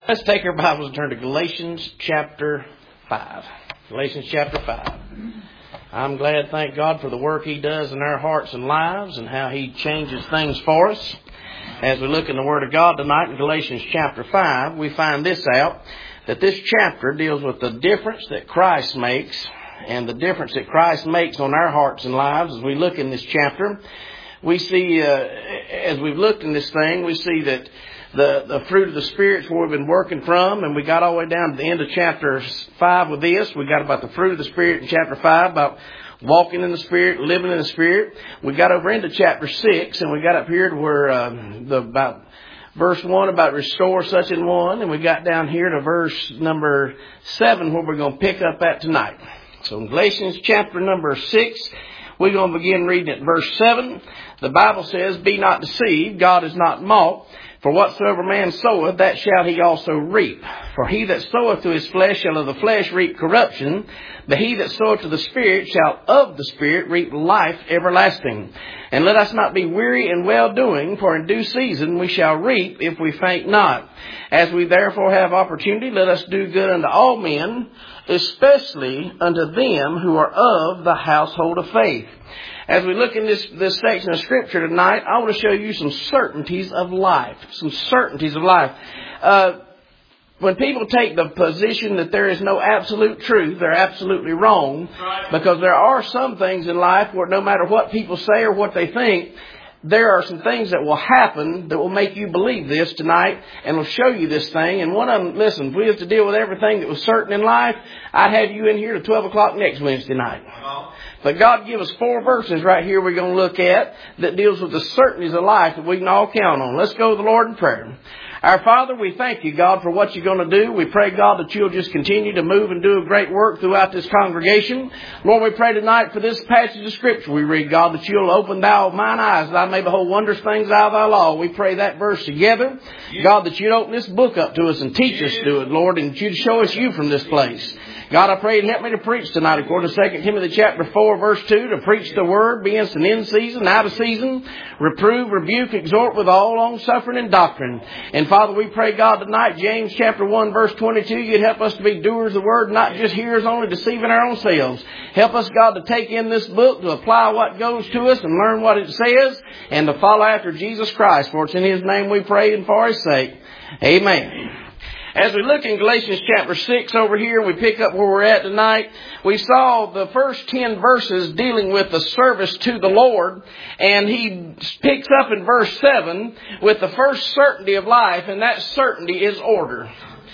Let's take our Bibles and turn to Galatians chapter 5. Galatians chapter 5. I'm glad, thank God, for the work He does in our hearts and lives and how He changes things for us. As we look in the Word of God tonight in Galatians chapter 5, we find this out, that this chapter deals with the difference that Christ makes and the difference that Christ makes on our hearts and lives. As we look in this chapter, we see, as we've looked in this thing, we see that the fruit of the Spirit is where we've been working from, and we got all the way down to the end of chapter 5 with this. We got about the fruit of the Spirit in chapter 5, about walking in the Spirit, living in the Spirit. We got over into chapter 6, and we got up here to where about verse 1 about restore such an one, and we got down here to verse number 7 where we're going to pick up at tonight. So in Galatians chapter number 6, we're going to begin reading at verse 7. The Bible says, "Be not deceived, God is not mocked. For whatsoever man soweth, that shall he also reap. For he that soweth to his flesh shall of the flesh reap corruption. But he that soweth to the Spirit shall of the Spirit reap life everlasting. And let us not be weary in well-doing, for in due season we shall reap if we faint not. As we therefore have opportunity, let us do good unto all men, especially unto them who are of the household of faith." As we look in this section of Scripture tonight, I want to show you some certainties of life. Some certainties of life. When people take the position that there is no absolute truth, they're absolutely wrong. Because there are some things in life where no matter what people say or what they think, there are some things that will happen that will make you believe this tonight and will show you this thing. And one of them, listen, if we have to deal with everything that was certain in life, I'd have you in here to 12 o'clock next Wednesday night. But God give us 4 verses right here we're going to look at that deals with the certainties of life that we can all count on. Let's go to the Lord in prayer. Our Father, we thank you, God, for what you're going to do. We pray, God, that you'll just continue to move and do a great work throughout this congregation. Lord, we pray tonight for this passage of Scripture we read, God, that you'll open thou mine eyes, that I may behold wondrous things out of thy law. We pray that verse together. God, that you'd open this book up to us and teach us to it, Lord, and you'd show us you from this place. God, I pray and help me to preach tonight according to 2 Timothy chapter 4, verse 2, to preach the word, be instant in season, out of season, reprove, rebuke, exhort with all long suffering and doctrine. And Father, we pray, God, tonight, James chapter 1, verse 22, you'd help us to be doers of the word, not just hearers only, deceiving our own selves. Help us, God, to take in this book, to apply what goes to us and learn what it says, and to follow after Jesus Christ. For it's in His name we pray and for His sake. Amen. As we look in Galatians chapter 6 over here, we pick up where we're at tonight. We saw the first 10 verses dealing with the service to the Lord. And he picks up in verse 7 with the first certainty of life, and that certainty is order.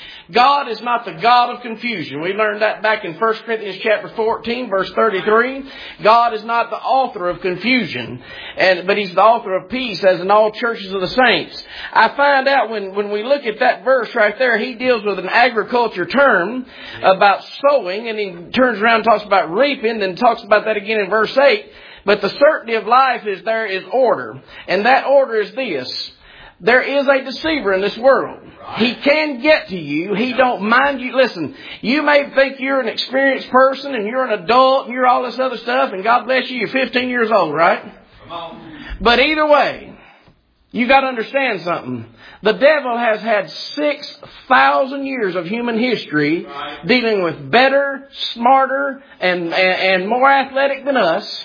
God is not the God of confusion. We learned that back in 1 Corinthians chapter 14, verse 33. God is not the author of confusion, but He's the author of peace, as in all churches of the saints. I find out when we look at that verse right there, he deals with an agriculture term about sowing, and he turns around and talks about reaping, then talks about that again in verse 8. But the certainty of life is there is order, and that order is this. There is a deceiver in this world. He can get to you. He don't mind you. Listen, you may think you're an experienced person and you're an adult and you're all this other stuff, and God bless you, you're 15 years old, right? Come on. But either way, you got to understand something. The devil has had 6,000 years of human history dealing with better, smarter, and more athletic than us.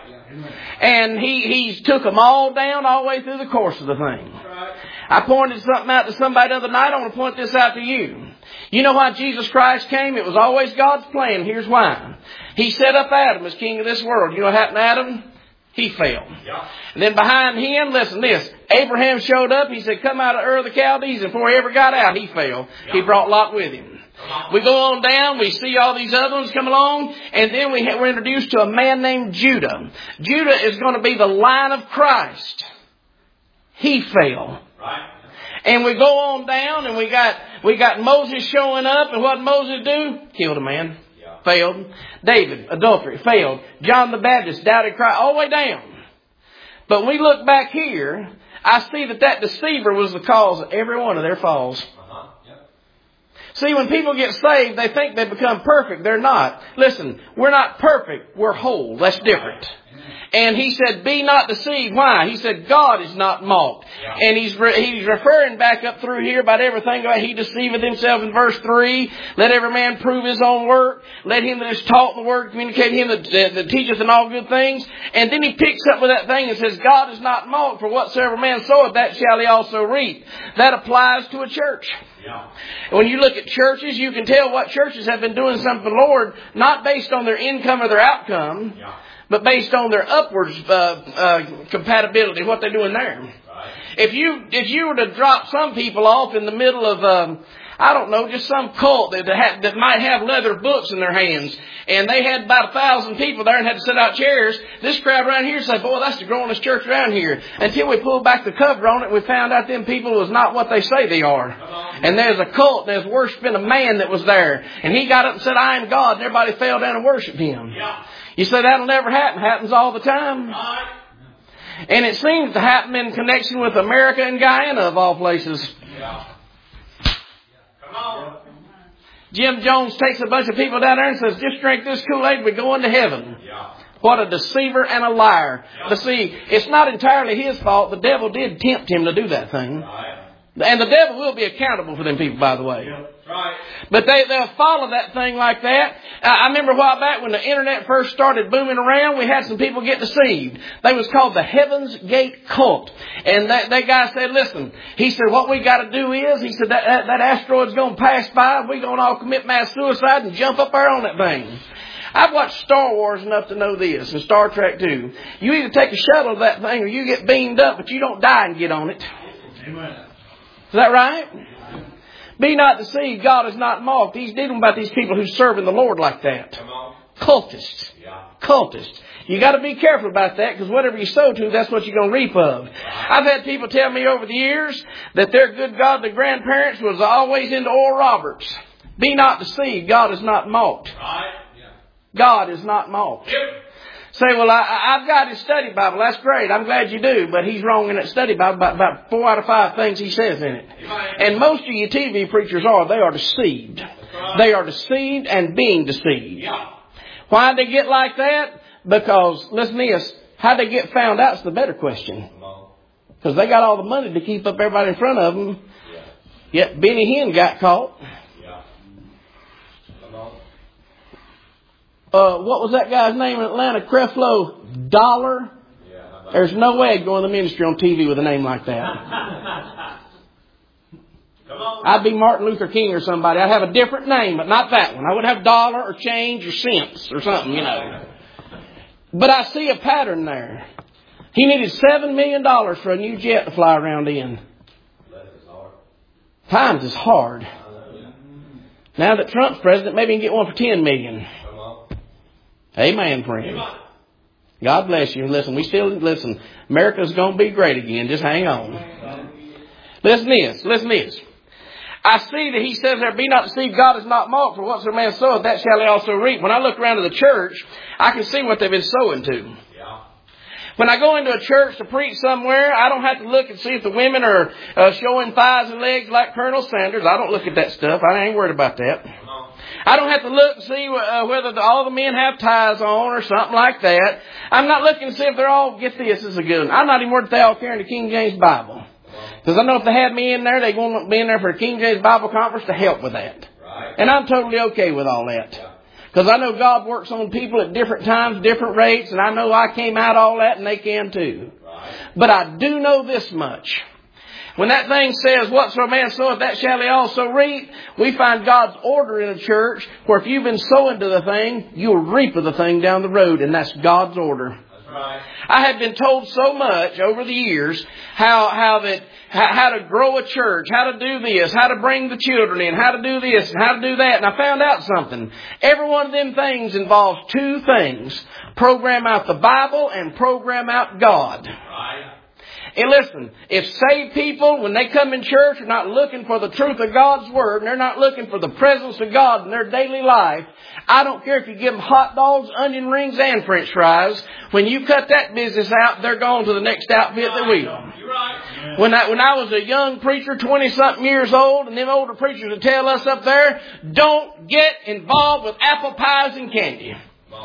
And he's took them all down all the way through the course of the thing. I pointed something out to somebody the other night. I want to point this out to you. You know why Jesus Christ came? It was always God's plan. Here's why. He set up Adam as king of this world. You know what happened to Adam? He fell. Yeah. And then behind him, listen this, Abraham showed up. He said, come out of Ur of the Chaldees. And before he ever got out, he fell. Yeah. He brought Lot with him. We go on down, we see all these other ones come along, and then we're introduced to a man named Judah. Judah is going to be the line of Christ. He fell. Right. And we go on down, and we got Moses showing up, and what did Moses do? Killed a man. Yeah. Failed. David, adultery, failed. John the Baptist, doubted Christ, all the way down. But when we look back here, I see that deceiver was the cause of every one of their falls. See, when people get saved, they think they become perfect. They're not. Listen, we're not perfect. We're whole. That's different. And he said, be not deceived. Why? He said, God is not mocked. Yeah. And he's referring back up through here about everything. He deceiveth himself in verse 3. Let every man prove his own work. Let him that is taught the word communicate him that teacheth in all good things. And then he picks up with that thing and says, God is not mocked, for whatsoever man soweth, that shall he also reap. That applies to a church. Yeah. When you look at churches, you can tell what churches have been doing something for the Lord, not based on their income or their outcome. Yeah. But based on their upwards compatibility, what they're doing there. Right. If you were to drop some people off in the middle of I don't know, just some cult that might have leather books in their hands, and they had about 1,000 people there and had to set out chairs, this crowd around here say, boy, that's the growingest church around here. Until we pulled back the cover on it, we found out them people was not what they say they are. And there's a cult that's worshiping a man that was there, and he got up and said, I am God, and everybody fell down and worshiped him. Yeah. You say that'll never happen. It happens all the time. Right. And it seems to happen in connection with America and Guyana, of all places. Yeah. Come on. Jim Jones takes a bunch of people down there and says, just drink this Kool-Aid, we're going to heaven. Yeah. What a deceiver and a liar. Yeah. But see, it's not entirely his fault. The devil did tempt him to do that thing. Right. And the devil will be accountable for them people, by the way. Yeah. Right. But they'll follow that thing like that. I remember a while back when the internet first started booming around, we had some people get deceived. They was called the Heaven's Gate Cult. And that guy said, listen, he said, what we got to do is, he said, that asteroid's going to pass by, we're going to all commit mass suicide and jump up there on that thing. I've watched Star Wars enough to know this, and Star Trek too. You either take a shuttle to that thing or you get beamed up, but you don't die and get on it. Amen. Is that right? Be not deceived, God is not mocked. He's dealing about these people who serve in the Lord like that. Cultists. Yeah. Cultists. You got to be careful about that, because whatever you sow to, that's what you're going to reap of. I've had people tell me over the years that their good godly grandparents was always into Oral Roberts. Be not deceived, God is not mocked. Right. Yeah. God is not mocked. Yep. Say, well, I've got his study Bible. That's great. I'm glad you do. But he's wrong in that study Bible about 4 out of 5 things he says in it. And most of you TV preachers they are deceived. They are deceived and being deceived. Why did they get like that? Because, listen to this, how they get found out is the better question. Because they got all the money to keep up everybody in front of them. Yet Benny Hinn got caught. What was that guy's name in Atlanta? Creflo Dollar? Yeah, there's no way I'd go in the ministry on TV with a name like that. I'd be Martin Luther King or somebody. I'd have a different name, but not that one. I wouldn't have dollar or change or cents or something, you know. But I see a pattern there. He needed $7 million for a new jet to fly around in. Times is hard. Now that Trump's president, maybe he can get one for $10 million. Amen, friend. God bless you. Listen, America's going to be great again. Just hang on. Listen to this. I see that he says there, be not deceived, God is not mocked, for whatsoever man soweth, that shall he also reap. When I look around to the church, I can see what they've been sowing to. When I go into a church to preach somewhere, I don't have to look and see if the women are showing thighs and legs like Colonel Sanders. I don't look at that stuff. I ain't worried about that. I don't have to look and see whether all the men have ties on or something like that. I'm not looking to see if they're all, get this is a good one. I'm not even worried if they all carrying the King James Bible. Because I know if they had me in there, they're going to be in there for a King James Bible conference to help with that. Right. And I'm totally okay with all that. Because I know God works on people at different times, different rates, and I know I came out all that and they can too. Right. But I do know this much. When that thing says, whatsoever man soweth, that shall he also reap, we find God's order in a church where if you've been sowing to the thing, you'll reap of the thing down the road, and that's God's order. That's right. I have been told so much over the years how to grow a church, how to do this, how to bring the children in, how to do this and how to do that. And I found out something. Every one of them things involves 2 things. Program out the Bible and program out God. Right. And listen, if saved people, when they come in church, are not looking for the truth of God's Word, and they're not looking for the presence of God in their daily life, I don't care if you give them hot dogs, onion rings, and French fries. When you cut that business out, they're going to the next outfit that will. You're right. When I was a young preacher, 20-something years old, and them older preachers would tell us up there, don't get involved with apple pies and candy.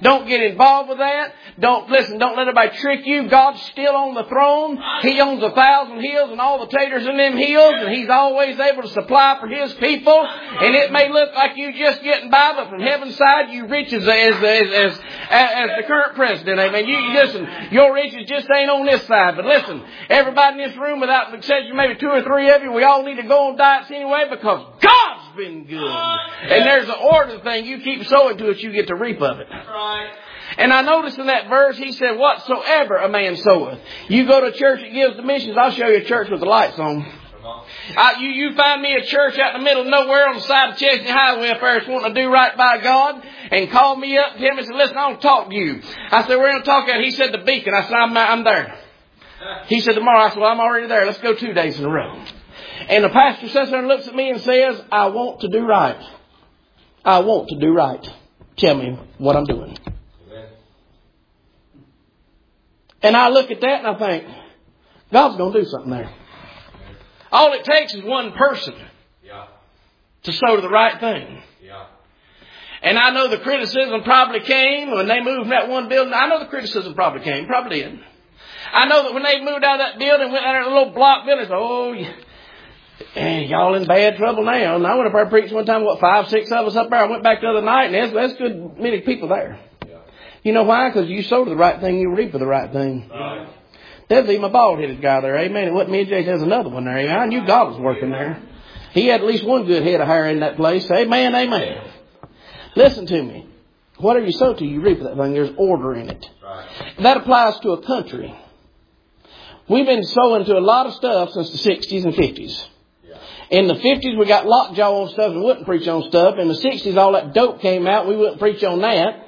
Don't get involved with that. Don't let anybody trick you. God's still on the throne. He owns 1,000 hills and all the taters in them hills, and He's always able to supply for His people. And it may look like you just getting by, but from heaven's side, you rich as the current president. Amen. You listen, your riches just ain't on this side. But listen, everybody in this room, without the exception, maybe 2 or 3 of you, we all need to go on diets anyway because God's been good. And there's an order thing. You keep sowing to it, you get to reap of it. And I noticed in that verse, he said, whatsoever a man soweth. You go to a church that gives the missions, I'll show you a church with the lights on. You find me a church out in the middle of nowhere on the side of Chesney Highway up there that's wanting to do right by God, and call me up, Tim, and said, listen, I want to talk to you. I said, we're going to talk at, he said, the Beacon. I said, I'm there. He said, tomorrow. I said, well, I'm already there. Let's go 2 days in a row. And the pastor sits there and looks at me and says, I want to do right. I want to do right. Tell me what I'm doing. And I look at that and I think, God's going to do something there. All it takes is one person to sow to the right thing. And I know the criticism probably came when they moved from that one building. I know the criticism probably came. Probably did. I know that when they moved out of that building, went out of the little block building, y'all in bad trouble now. And I went up there and preached one time, 5, 6 of us up there. I went back the other night, and there's good many people there. You know why? Because you sow to the right thing, you reap for the right thing. Right. There's even a bald-headed guy there, amen. It wasn't me and Jay, there's another one there, amen. I knew God was working there. He had at least one good head of hair in that place. Amen, amen. Listen to me. Whatever you sow to, you reap for that thing. There's order in it. Right. That applies to a country. We've been sowing to a lot of stuff since the 60s and 50s. In the 50s, we got lockjaw on stuff and wouldn't preach on stuff. In the 60s, all that dope came out. We wouldn't preach on that.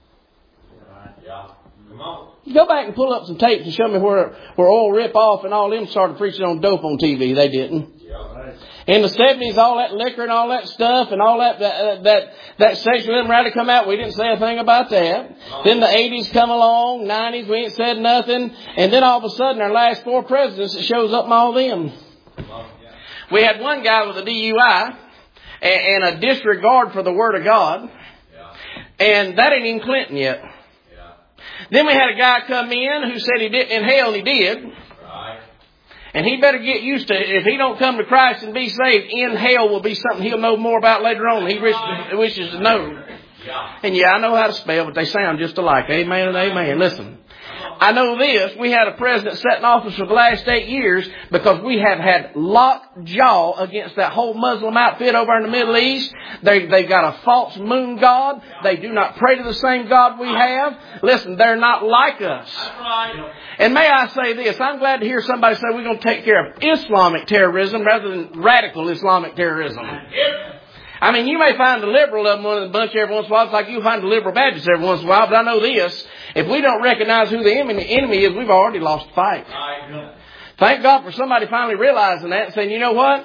Go back and pull up some tapes and show me where Oil Rip Off and all them started preaching on dope on TV. They didn't. In the 70s, all that liquor and all that stuff and all that sexual immorality come out. We didn't say a thing about that. Then the 80s come along, 90s, we ain't said nothing. And then all of a sudden, our last 4 presidents, it shows up in all them. We had one guy with a DUI and a disregard for the Word of God. And that ain't even Clinton yet. Then we had a guy come in who said he didn't inhale, and he did. Right. And he better get used to it. If he don't come to Christ and be saved, inhale will be something he'll know more about later on. He wishes to know. Yeah. And I know how to spell, but they sound just alike. Amen and amen. Listen. I know this. We had a president sat in office for the last 8 years because we have had lockjaw against that whole Muslim outfit over in the Middle East. They've got a false moon god. They do not pray to the same God we have. Listen, they're not like us. And may I say this, I'm glad to hear somebody say we're going to take care of Islamic terrorism rather than radical Islamic terrorism. I mean, you may find the liberal of them in the bunch every once in a while. It's like you find the liberal Baptists every once in a while. But I know this. If we don't recognize who the enemy is, we've already lost the fight. Thank God for somebody finally realizing that and saying, you know what?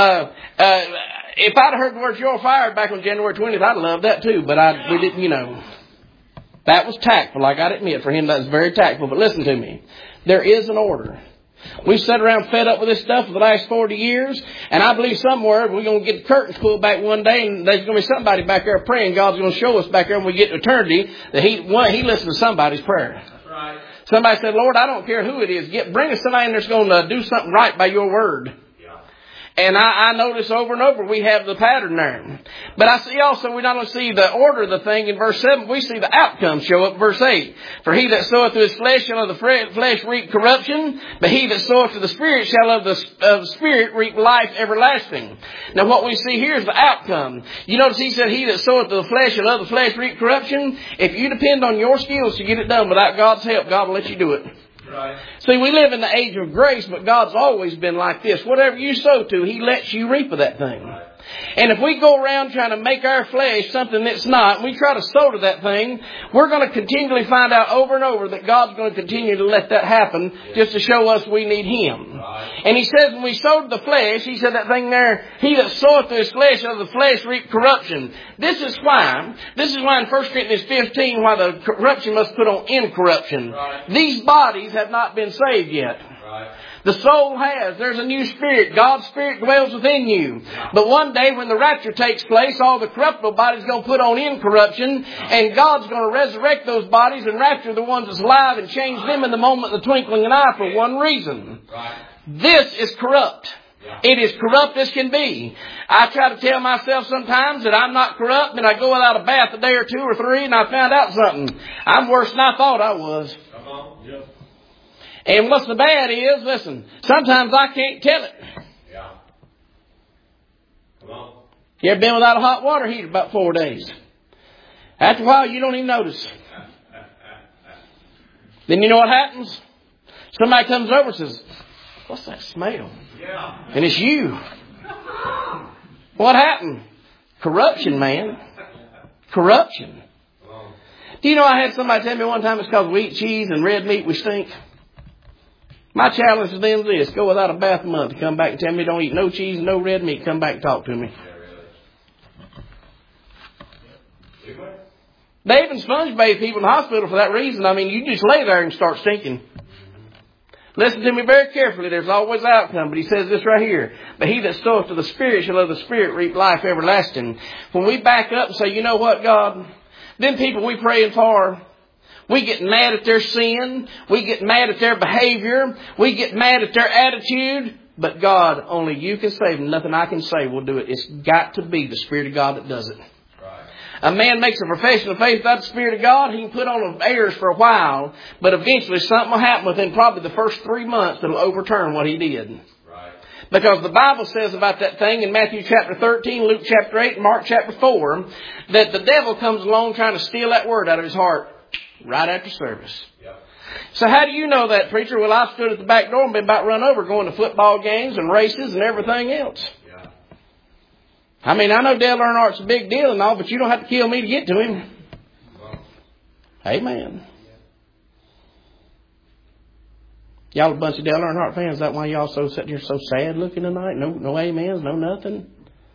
If I'd heard the words "you're fired" back on January 20th, I'd have loved that too. But we didn't, That was tactful. I got to admit, for him, that was very tactful. But listen to me. There is an order. We've sat around fed up with this stuff for the last 40 years. And I believe somewhere we're going to get the curtains pulled back one day. And there's going to be somebody back there praying. God's going to show us back there when we get to eternity that He listened to somebody's prayer. That's right. Somebody said, Lord, I don't care who it is. Bring us somebody in that's going to do something right by your word. And I notice over and over we have the pattern there. But I see also we not only see the order of the thing in verse 7, we see the outcome show up in verse 8. For he that soweth to his flesh shall of the flesh reap corruption, but he that soweth to the Spirit shall of the Spirit reap life everlasting. Now what we see here is the outcome. You notice he said he that soweth to the flesh shall of the flesh reap corruption. If you depend on your skills to get it done without God's help, God will let you do it. Right. See, we live in the age of grace, but God's always been like this. Whatever you sow to, He lets you reap of that thing. Right. And if we go around trying to make our flesh something that's not, and we try to sow to that thing, we're going to continually find out over and over that God's going to continue to let that happen just to show us we need Him. Right. And He says when we sow to the flesh, He said that thing there, he that soweth to his flesh of the flesh reap corruption. This is why in 1 Corinthians 15, why the corruption must put on incorruption. Right. These bodies have not been saved yet. The soul has. There's a new spirit. God's spirit dwells within you. But one day when the rapture takes place, all the corruptible bodies are going to put on incorruption. And God's going to resurrect those bodies and rapture the ones that's alive and change them in the moment of the twinkling of an eye for one reason. This is corrupt. It is corrupt as can be. I try to tell myself sometimes that I'm not corrupt, and I go without a bath a day or two or three, and I found out something. I'm worse than I thought I was. And what's the bad is, listen, sometimes I can't tell it. You ever been without a hot water heater about 4 days? After a while, you don't even notice. Then you know what happens? Somebody comes over and says, "What's that smell?" And it's you. What happened? Corruption, man. Corruption. Do you know I had somebody tell me one time it's because we eat cheese and red meat we stink? My challenge to them is this: go without a bath a month. Come back and tell me don't eat no cheese and no red meat. Come back and talk to me. They even sponge bathe people in the hospital for that reason. I mean, you just lay there and start stinking. Listen to me very carefully. There's always an outcome. But he says this right here: but he that soweth to the Spirit shall of the Spirit reap life everlasting. When we back up and say, you know what, God, them people we praying for, we get mad at their sin. We get mad at their behavior. We get mad at their attitude. But God, only you can save them. Nothing I can say will do it. It's got to be the Spirit of God that does it. A man makes a profession of faith without the Spirit of God, he can put on airs for a while, but eventually something will happen within probably the first 3 months that will overturn what he did. Right. Because the Bible says about that thing in Matthew chapter 13, Luke chapter 8, and Mark chapter 4, that the devil comes along trying to steal that word out of his heart right after service. Yep. So how do you know that, preacher? Well, I've stood at the back door and been about run over going to football games and races and everything else. I mean, I know Dale Earnhardt's a big deal and all, but you don't have to kill me to get to him. Amen. Y'all a bunch of Dale Earnhardt fans. Is that why y'all sitting here so sad looking tonight? No amens, no nothing.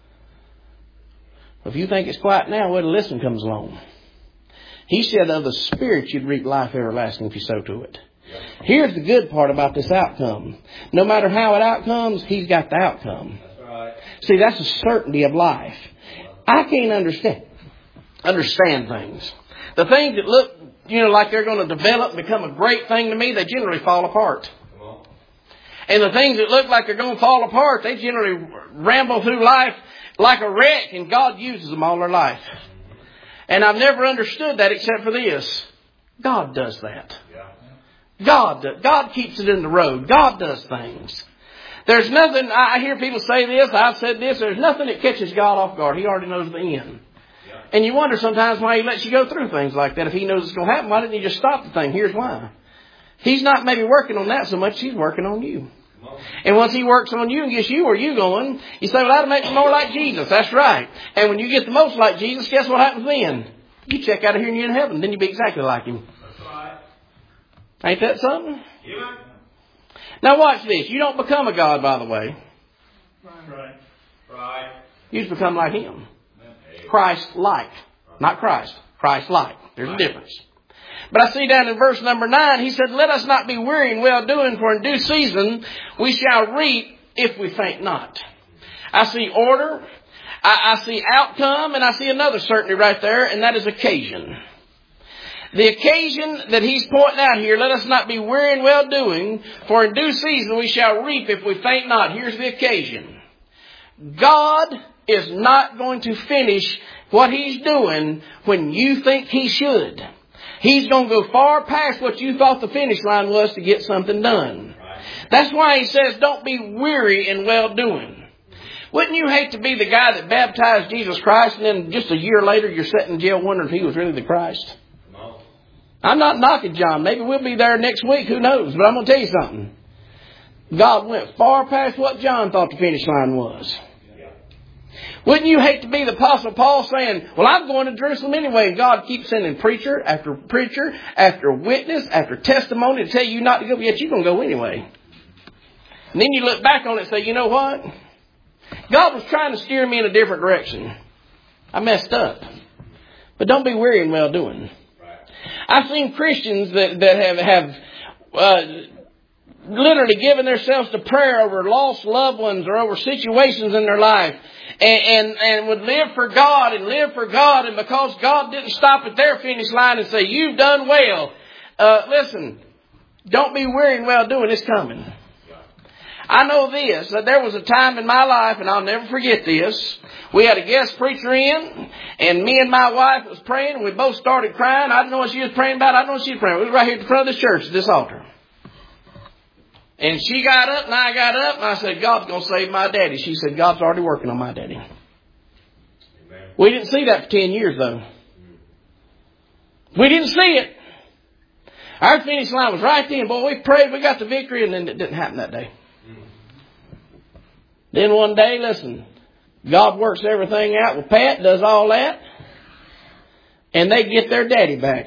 If you think it's quiet now, wait till this one comes along. He said of the Spirit you'd reap life everlasting if you sow to it. Here's the good part about this outcome. No matter how it outcomes, he's got the outcome. See, that's a certainty of life. I can't understand things. The things that look, like they're going to develop and become a great thing to me, they generally fall apart. And the things that look like they're going to fall apart, they generally ramble through life like a wreck, and God uses them all their life. And I've never understood that except for this. God does that. God keeps it in the road. God does things. There's nothing, I hear people say this, I've said this, there's nothing that catches God off guard. He already knows the end. Yeah. And you wonder sometimes why he lets you go through things like that. If he knows it's going to happen, why didn't he just stop the thing? Here's why. He's not maybe working on that so much, he's working on you. And once he works on you and gets you where you're going, you say, well, that'll make me more like Jesus. That's right. And when you get the most like Jesus, guess what happens then? You check out of here and you're in heaven. Then you'll be exactly like him. That's right. Ain't that something? Yeah. Now watch this. You don't become a God, by the way. Right. You just become like him. Christ-like. Not Christ. Christ-like. There's a difference. But I see down in verse number 9, he said, let us not be weary in well-doing, for in due season we shall reap if we faint not. I see order. I see outcome. And I see another certainty right there, and that is occasion. The occasion that he's pointing out here, let us not be weary in well-doing, for in due season we shall reap if we faint not. Here's the occasion. God is not going to finish what he's doing when you think he should. He's going to go far past what you thought the finish line was to get something done. That's why he says don't be weary in well-doing. Wouldn't you hate to be the guy that baptized Jesus Christ and then just a year later you're sitting in jail wondering if he was really the Christ? I'm not knocking John. Maybe we'll be there next week. Who knows? But I'm going to tell you something. God went far past what John thought the finish line was. Wouldn't you hate to be the Apostle Paul saying, well, I'm going to Jerusalem anyway. And God keeps sending preacher after witness, after testimony to tell you not to go, yet you're going to go anyway. And then you look back on it and say, you know what? God was trying to steer me in a different direction. I messed up. But don't be weary in well-doing. I've seen Christians that have literally giving themselves to prayer over lost loved ones or over situations in their life. And would live for God and live for God. And because God didn't stop at their finish line and say, you've done well. Listen, don't be weary in well doing. It's coming. I know this, that there was a time in my life, and I'll never forget this. We had a guest preacher in, and me and my wife was praying, and we both started crying. I didn't know what she was praying about. I didn't know what she was praying about. We was right here at the front of this church, at this altar. And she got up, and I got up, and I said, God's going to save my daddy. She said, God's already working on my daddy. Amen. We didn't see that for 10 years, though. We didn't see it. Our finish line was right then. Boy, we prayed, we got the victory, and then it didn't happen that day. Then one day, listen, God works everything out with Pat, does all that, and they get their daddy back.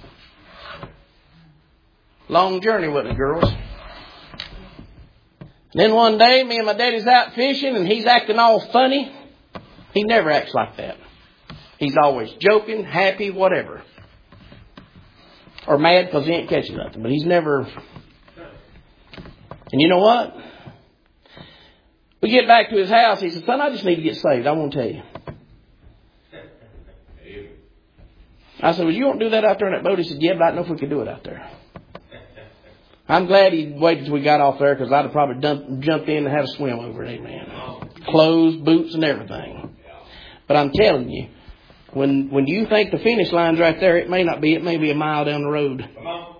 Long journey with it, girls. Then one day, me and my daddy's out fishing, and he's acting all funny. He never acts like that. He's always joking, happy, whatever. Or mad because he ain't catching nothing. But he's never... And you know what? We get back to his house. He said, son, I just need to get saved. I won't tell you. I said, well, you won't do that out there in that boat? He said, yeah, but I don't know if we could do it out there. I'm glad he waited till we got off there, because I'd have probably jumped in and had a swim over it. Amen. Clothes, boots, and everything. But I'm telling you, when you think the finish line's right there, it may not be. It may be a mile down the road.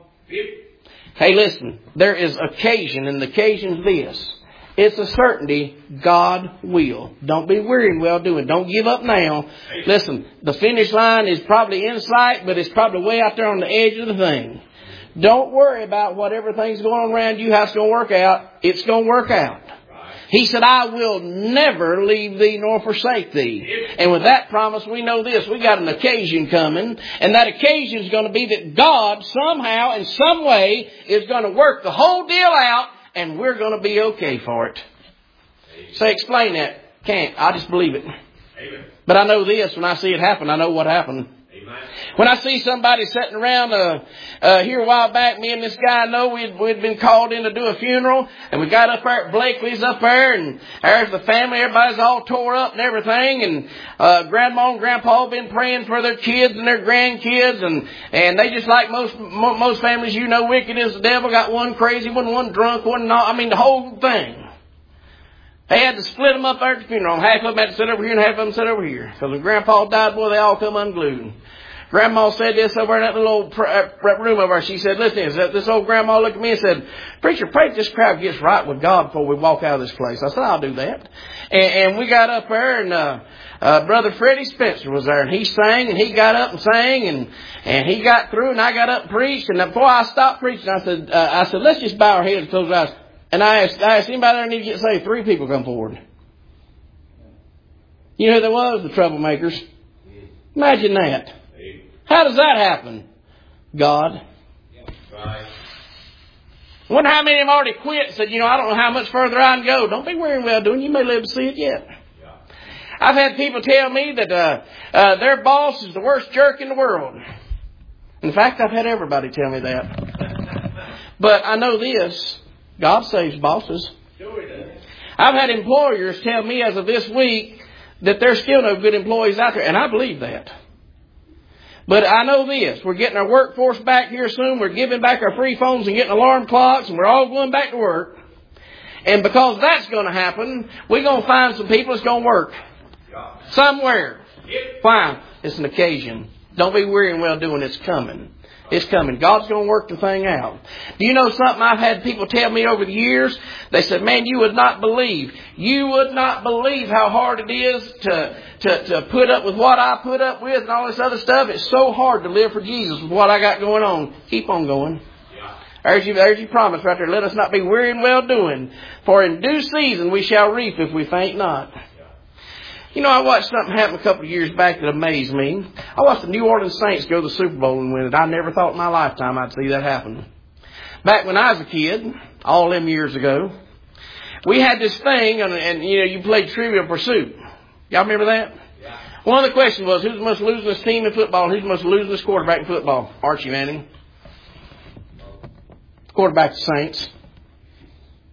Hey, listen, there is occasion, and the occasion's this. It's a certainty, God will. Don't be weary in well doing. Don't give up now. Listen, the finish line is probably in sight, but it's probably way out there on the edge of the thing. Don't worry about what everything's going on around you, how it's going to work out. It's going to work out. He said, I will never leave thee nor forsake thee. And with that promise, we know this. We got an occasion coming. And that occasion is going to be that God somehow, in some way, is going to work the whole deal out. And we're going to be okay for it. Say, explain that. Can't. I just believe it. Amen. But I know this. When I see it happen, I know what happened. Amen. When I see somebody sitting around here a while back, me and this guy I know, we'd been called in to do a funeral. And we got up there at Blakely's up there. And there's the family. Everybody's all tore up and everything. And Grandma and Grandpa have been praying for their kids and their grandkids. And they just like most families, you know, wicked as the devil. Got one crazy one, one drunk, one not. I mean, the whole thing. They had to split them up there at the funeral. Half of them had to sit over here and half of them sit over here. Because when Grandpa died, boy, they all come unglued. Grandma said this over in that little old room over there. She said, listen, this old grandma looked at me and said, preacher, pray that this crowd gets right with God before we walk out of this place. I said, I'll do that. And we got up there, and Brother Freddie Spencer was there, and he sang, and he got up and sang, and he got through, and I got up and preached. And before I stopped preaching, I said, let's just bow our heads and close our eyes. And I asked anybody there need to get saved. 3 people come forward. You know who there was? The troublemakers. Imagine that. How does that happen? God. Right. I wonder how many of them already quit and said, I don't know how much further I can go. Don't be weary and well doing. You may live to see it yet. Yeah. I've had people tell me that their boss is the worst jerk in the world. In fact, I've had everybody tell me that. But I know this. God saves bosses. Sure he does. I've had employers tell me as of this week that there's still no good employees out there. And I believe that. But I know this. We're getting our workforce back here soon. We're giving back our free phones and getting alarm clocks. And we're all going back to work. And because that's going to happen, we're going to find some people that's going to work. Somewhere. Fine. It's an occasion. Don't be weary and well doing. It's coming. It's coming. God's going to work the thing out. Do you know something I've had people tell me over the years? They said, man, you would not believe how hard it is to put up with what I put up with and all this other stuff. It's so hard to live for Jesus with what I got going on. Keep on going. There's your promise right there. Let us not be weary in well doing. For in due season we shall reap if we faint not. I watched something happen a couple of years back that amazed me. I watched the New Orleans Saints go to the Super Bowl and win it. I never thought in my lifetime I'd see that happen. Back when I was a kid, all them years ago, we had this thing, and you played Trivial Pursuit. Y'all remember that? Yeah. One of the questions was, who's the most losingest team in football? Who's the most losingest quarterback in football? Archie Manning. Quarterback the Saints.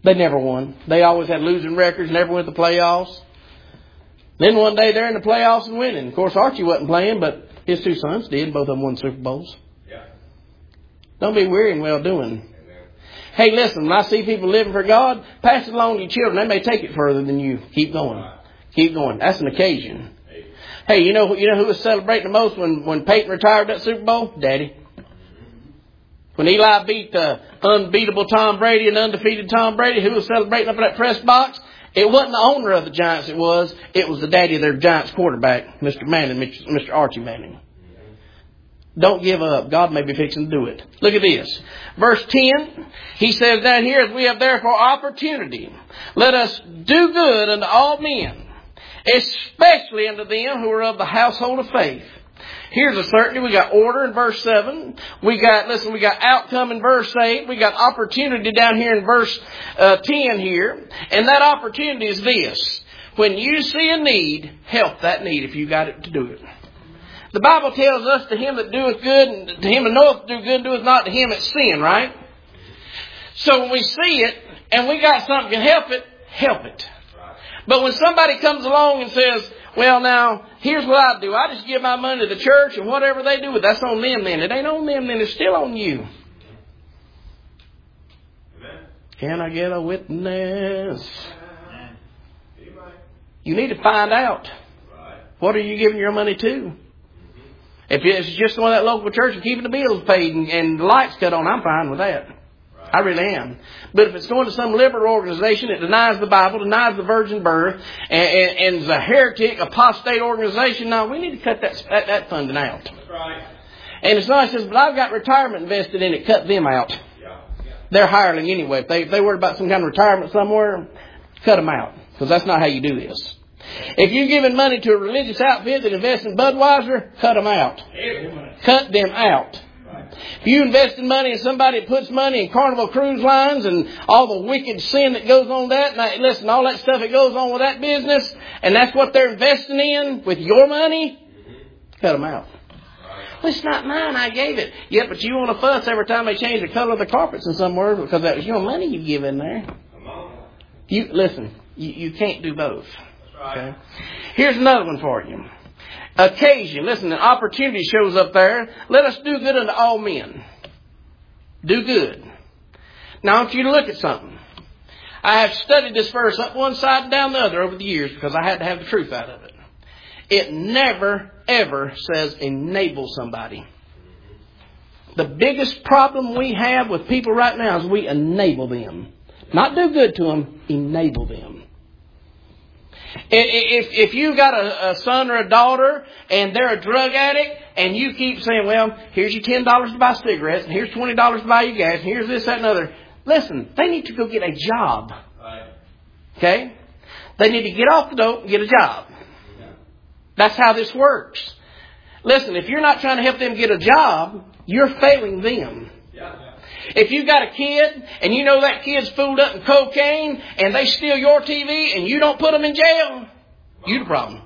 They never won. They always had losing records, never went to the playoffs. Then one day they're in the playoffs and winning. Of course, Archie wasn't playing, but his two sons did. Both of them won Super Bowls. Yeah. Don't be weary in well doing. Hey, listen, when I see people living for God, pass it along to your children. They may take it further than you. Keep going. Keep going. That's an occasion. Hey, you know who was celebrating the most when Peyton retired that Super Bowl? Daddy. When Eli beat the unbeatable Tom Brady and undefeated Tom Brady, who was celebrating up in that press box? It wasn't the owner of the Giants it was the daddy of their Giants quarterback, Mr. Manning, Mr. Archie Manning. Don't give up. God may be fixing to do it. Look at this. Verse 10, he says down here, as we have therefore opportunity, let us do good unto all men, especially unto them who are of the household of faith. Here's a certainty. We got order in verse 7. We got outcome in verse 8. We got opportunity down here in verse 10 here. And that opportunity is this. When you see a need, help that need if you got it to do it. The Bible tells us, to him that doeth good, and to him that knoweth to do good, doeth not to him that sin, right? So when we see it, and we got something that can help it, help it. But when somebody comes along and says, well, now, here's what I do. I just give my money to the church, and whatever they do, that's on them then. It ain't on them then. It's still on you. Amen. Can I get a witness? Amen. You need to find out. What are you giving your money to? If it's just going to that local church and keeping the bills paid and the lights cut on, I'm fine with that. I really am. But if it's going to some liberal organization that denies the Bible, denies the virgin birth, and is a heretic, apostate organization, no, we need to cut that funding out. Right. And it's not, it says, but I've got retirement invested in it, cut them out. Yeah. They're hireling anyway. If they worry about some kind of retirement somewhere, cut them out. Because that's not how you do this. If you're giving money to a religious outfit that invests in Budweiser, cut them out. Cut them out. If you invest in money in somebody that puts money in Carnival Cruise Lines and all the wicked sin that goes on that, and listen, all that stuff that goes on with that business, and that's what they're investing in with your money, cut them out. Well, it's not mine, I gave it. Yeah, but you want to fuss every time they change the color of the carpets in somewhere because that was your money you give in there. You can't do both. Okay. Here's another one for you. Occasion. Listen, an opportunity shows up there. Let us do good unto all men. Do good. Now I want you to look at something. I have studied this verse up one side and down the other over the years because I had to have the truth out of it. It never, ever says enable somebody. The biggest problem we have with people right now is we enable them. Not do good to them, enable them. If you've got a son or a daughter and they're a drug addict and you keep saying, well, here's your $10 to buy cigarettes and here's $20 to buy your gas and here's this, that, and other. Listen, they need to go get a job. Okay? They need to get off the dope and get a job. That's how this works. Listen, if you're not trying to help them get a job, you're failing them. If you've got a kid and you know that kid's fooled up in cocaine and they steal your TV and you don't put them in jail, you the problem.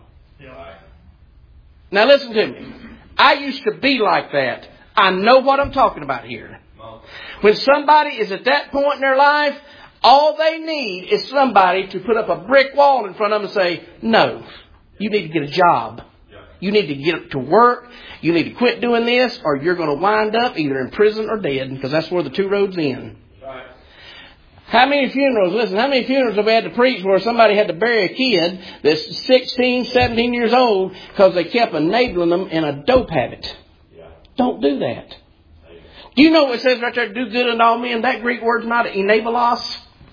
Now listen to me. I used to be like that. I know what I'm talking about here. When somebody is at that point in their life, all they need is somebody to put up a brick wall in front of them and say, no, you need to get a job. You need to get to work. You need to quit doing this or you're going to wind up either in prison or dead because that's where the two roads end. Right. How many funerals have we had to preach where somebody had to bury a kid that's 16, 17 years old because they kept enabling them in a dope habit? Yeah. Don't do that. Do you know what it says right there, do good unto all men? That Greek word's not enabelos.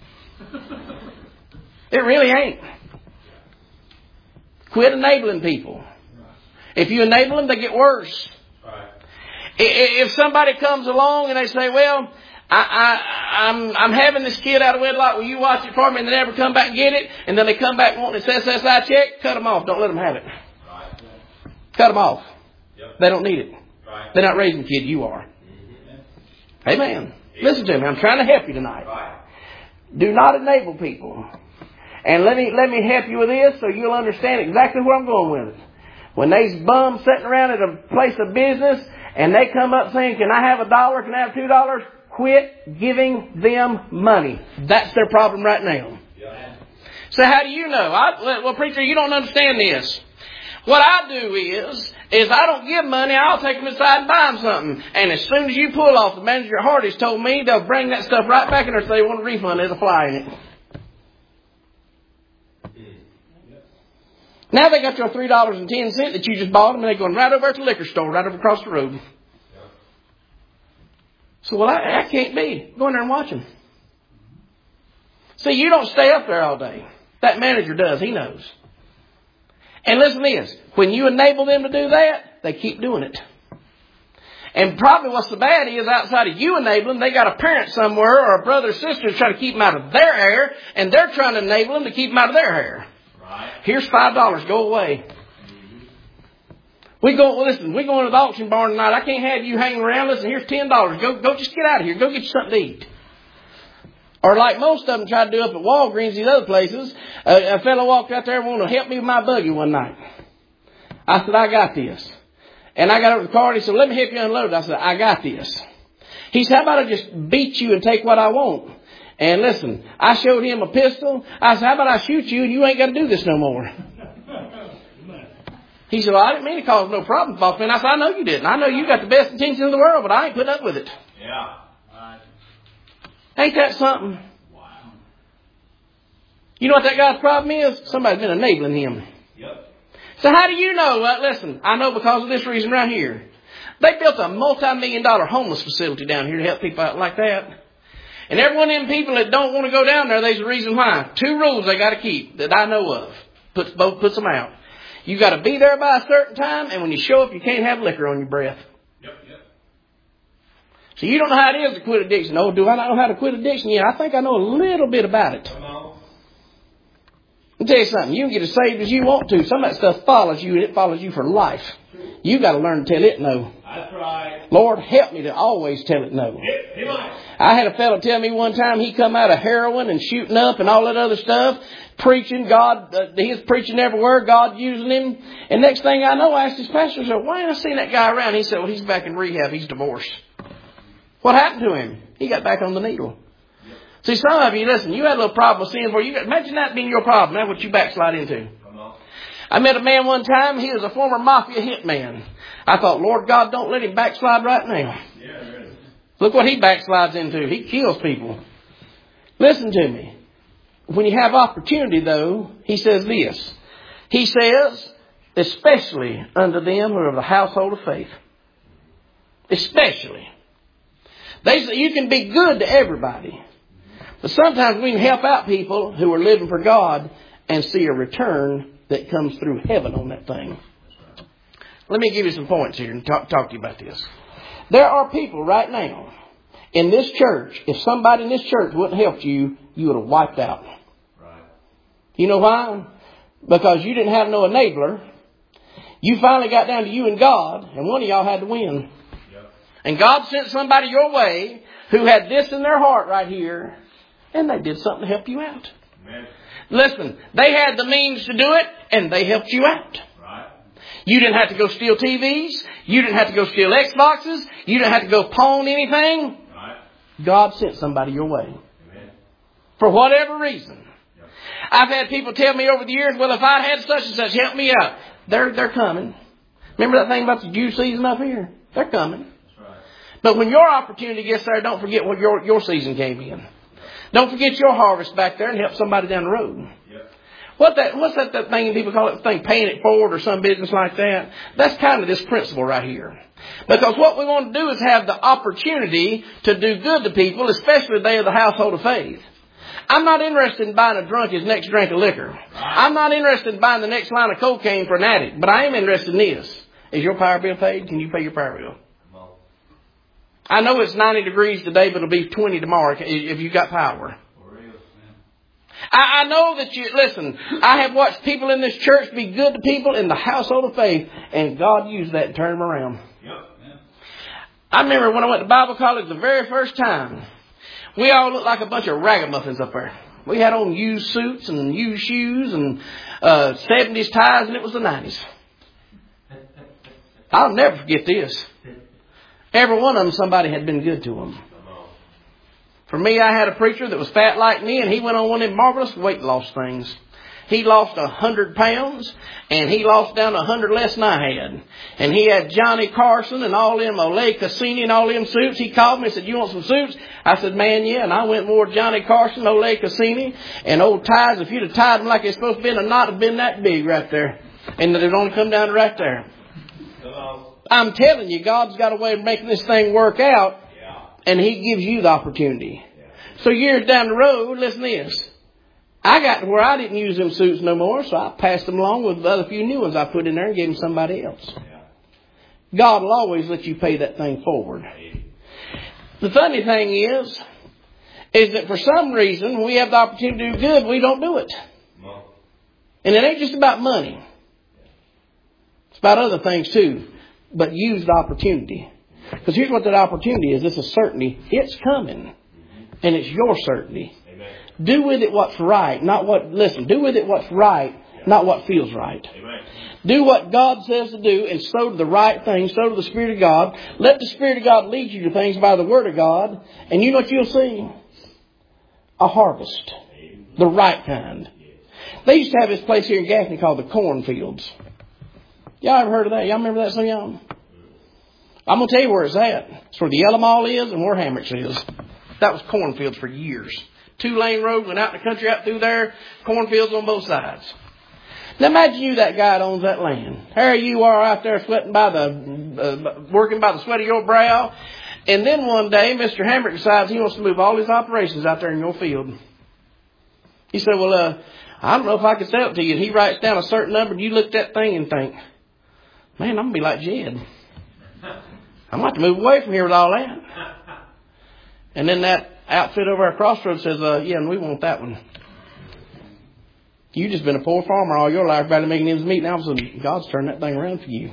It really ain't. Quit enabling people. If you enable them, they get worse. Right. If somebody comes along and they say, well, I'm having this kid out of wedlock. Will you watch it for me? And they never come back and get it. And then they come back wanting this SSI check. Cut them off. Don't let them have it. Right. Cut them off. Yep. They don't need it. Right. They're not raising the kid. You are. Mm-hmm. Amen. Listen to me. I'm trying to help you tonight. Right. Do not enable people. And let me help you with this so you'll understand exactly where I'm going with it. When there's bums sitting around at a place of business and they come up saying, can I have $1? Can I have $2? quit giving them money. That's their problem right now. So how do you know? Well, preacher, you don't understand this. What I do is I don't give money. I'll take them inside and buy them something. And as soon as you pull off, the manager at Hardee's told me they'll bring that stuff right back in there if they want a refund. There's a fly in it. Now they got your $3.10 that you just bought them, and they're going right over at the liquor store, right over across the road. So, well, I can't be. Go in there and watch them. See, you don't stay up there all day. That manager does. He knows. And listen to this. When you enable them to do that, they keep doing it. And probably what's so bad is outside of you enabling, they got a parent somewhere or a brother or sister trying to keep them out of their hair, and they're trying to enable them to keep them out of their hair. Right. Here's $5. Go away. We go into the auction barn tonight. I can't have you hanging around. Listen, here's $10. Go just get out of here. Go get you something to eat. Or like most of them try to do up at Walgreens, these other places, a fellow walked out there and wanted to help me with my buggy one night. I said, I got this. And I got over to the car and he said, let me help you unload it. I said, I got this. He said, how about I just beat you and take what I want? And listen, I showed him a pistol. I said, how about I shoot you and you ain't got to do this no more? He said, well, I didn't mean to cause no problem, boss man. I said, I know you didn't. I know you got the best intentions in the world, but I ain't putting up with it. Yeah. Ain't that something? Wow. You know what that guy's problem is? Somebody's been enabling him. Yep. So how do you know? Listen, I know because of this reason right here. They built a multi-million-dollar homeless facility down here to help people out like that. And every one of them people that don't want to go down there, there's a reason why. 2 rules they got to keep that I know of. Puts them out. You got to be there by a certain time, and when you show up, you can't have liquor on your breath. Yep. So you don't know how it is to quit addiction. Oh, do I not know how to quit addiction? Yeah, I think I know a little bit about it. Let me tell you something. You can get as saved as you want to. Some of that stuff follows you, and it follows you for life. You got to learn to tell it no. That's right. Lord, help me to always tell it no. I had a fellow tell me one time he come out of heroin and shooting up and all that other stuff, preaching God. He was preaching everywhere, God using him. And next thing I know, I asked his pastor, I said, why ain't I seen that guy around? He said, well, he's back in rehab. He's divorced. What happened to him? He got back on the needle. Yep. See, some of you, listen, you had a little problem with sin where imagine that being your problem. That's what you backslide into. I met a man one time. He was a former mafia hitman. I thought, Lord God, don't let him backslide right now. Yeah, look what he backslides into. He kills people. Listen to me. When you have opportunity, though, he says this. He says, especially unto them who are of the household of faith. Especially. They say you can be good to everybody. But sometimes we can help out people who are living for God and see a return that comes through heaven on that thing. Let me give you some points here and talk to you about this. There are people right now in this church, if somebody in this church wouldn't help you, you would have wiped out. Right. You know why? Because you didn't have no enabler. You finally got down to you and God, and one of y'all had to win. Yep. And God sent somebody your way who had this in their heart right here, and they did something to help you out. Amen. Listen, they had the means to do it, and they helped you out. Right. You didn't have to go steal TVs. You didn't have to go steal Xboxes. You didn't have to go pawn anything. Right. God sent somebody your way. Amen. For whatever reason. Yep. I've had people tell me over the years, well, if I had such and such, help me out. They're coming. Remember that thing about the Jew season up here? They're coming. That's right. But when your opportunity gets there, don't forget what your season came in. Don't forget your harvest back there and help somebody down the road. Yep. What's that thing people call it? Thing paying it forward or some business like that? That's kind of this principle right here. Because what we want to do is have the opportunity to do good to people, especially if they are the household of faith. I'm not interested in buying a drunk his next drink of liquor. I'm not interested in buying the next line of cocaine for an addict. But I am interested in this. Is your power bill paid? Can you pay your power bill? I know it's 90 degrees today, but it'll be 20 tomorrow if you got power. I know that listen, I have watched people in this church be good to people in the household of faith, and God used that and turned them around. Yep. I remember when I went to Bible college the very first time, we all looked like a bunch of ragamuffins up there. We had on used suits and used shoes and 70s ties, and it was the 90s. I'll never forget this. Every one of them, somebody had been good to them. For me, I had a preacher that was fat like me, and he went on one of them marvelous weight loss things. He lost 100 pounds, and he lost down 100 less than I had. And he had Johnny Carson and all them Olay Cassini and all them suits. He called me and said, "You want some suits?" I said, "Man, yeah." And I went and wore Johnny Carson, Olay Cassini, and old ties. If you'd have tied them like they're supposed to be, the knot would have been that big right there. And they'd only come down right there. I'm telling you, God's got a way of making this thing work out, and He gives you the opportunity. So years down the road, listen to this. I got to where I didn't use them suits no more, so I passed them along with the other few new ones I put in there and gave them somebody else. God will always let you pay that thing forward. The funny thing is that for some reason, when we have the opportunity to do good, we don't do it. And it ain't just about money. It's about other things too. But use the opportunity. Because here's what that opportunity is. It's a certainty. It's coming. And it's your certainty. Do with it what's right, not what, listen, do with it what's right, not what feels right. Amen. Do what God says to do and sow to the right thing, sow to the Spirit of God. Let the Spirit of God lead you to things by the Word of God. And you know what you'll see? A harvest. The right kind. They used to have this place here in Gaffney called the cornfields. Y'all ever heard of that? Y'all remember that, some of y'all? I'm going to tell you where it's at. It's where the Yellow Mall is and where Hammocks is. That was cornfields for years. 2-lane road, went out in the country, out through there, cornfields on both sides. Now imagine you that guy that owns that land. There you are out there sweating working by the sweat of your brow. And then one day, Mr. Hambrick decides he wants to move all his operations out there in your field. He said, "Well, I don't know if I can sell it to you." And he writes down a certain number, and you look at that thing and think, "Man, I'm going to be like Jed. I'm going to have to move away from here with all that." And then that outfit over at Crossroads says, "Yeah, and we want that one." You've just been a poor farmer all your life, barely making ends meet. Now all of a sudden, God's turned that thing around for you.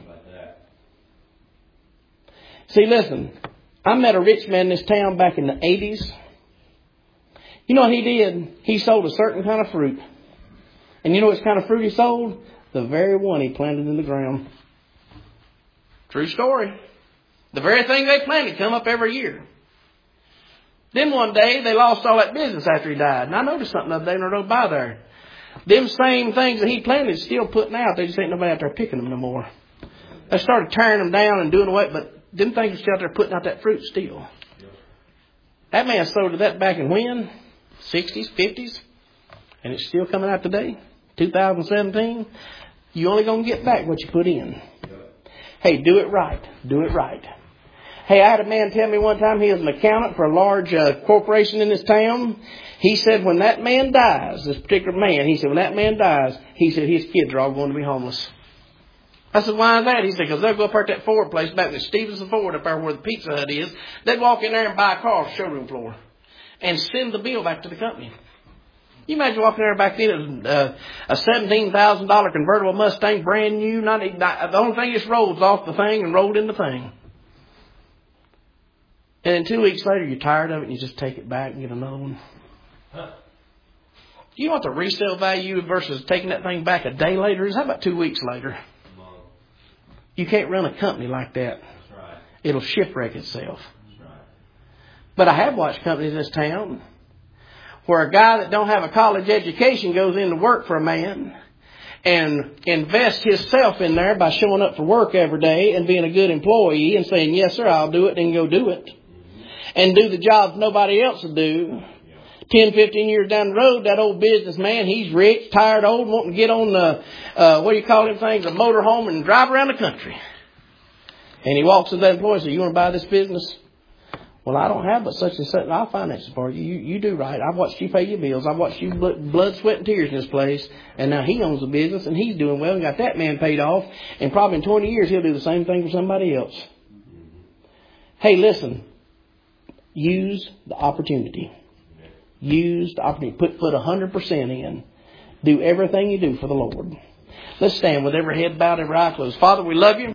See, listen, I met a rich man in this town back in the 80s. You know what he did? He sold a certain kind of fruit. And you know what kind of fruit he sold? The very one he planted in the ground. True story. The very thing they planted come up every year. Then one day, they lost all that business after he died. And I noticed something the other day when I rode by there. Them same things that he planted still putting out. They just ain't nobody out there picking them no more. They started tearing them down and doing away. But them things are still out there putting out that fruit still. That man sold that back in when? 60s, 50s. And it's still coming out today. 2017. You only going to get back what you put in. Hey, do it right. Do it right. Hey, I had a man tell me one time he was an accountant for a large corporation in this town. He said when that man dies, this particular man, he said when that man dies, he said his kids are all going to be homeless. I said, "Why is that?" He said, "Because they'll go up there at that Ford place back in Stevenson Ford up there where the Pizza Hut is. They'd walk in there and buy a car off the showroom floor and send the bill back to the company." You imagine walking there back then, a $17,000 convertible Mustang, brand new. The only thing just rolls off the thing and rolled in the thing. And then 2 weeks later, you're tired of it and you just take it back and get another one. Do you know what the resale value versus taking that thing back a day later is? How about 2 weeks later? You can't run a company like that. It'll shipwreck itself. But I have watched companies in this town where a guy that don't have a college education goes in to work for a man and invest himself in there by showing up for work every day and being a good employee and saying, "Yes, sir, I'll do it," and go do it. And do the jobs nobody else will do. 10, 15 years down the road, that old businessman, he's rich, tired, old, wanting to get on the, what do you call them things, a motorhome and drive around the country. And he walks to that employee and says, "You want to buy this business?" "Well, I don't have but such and such. I'll finance it for you. You do right. I've watched you pay your bills. I've watched you blood, sweat, and tears in this place. And now he owns the business and he's doing well and got that man paid off. And probably in 20 years he'll do the same thing for somebody else." Hey, listen. Use the opportunity. Use the opportunity. Put 100% in. Do everything you do for the Lord. Let's stand with every head bowed, every eye closed. Father, we love you.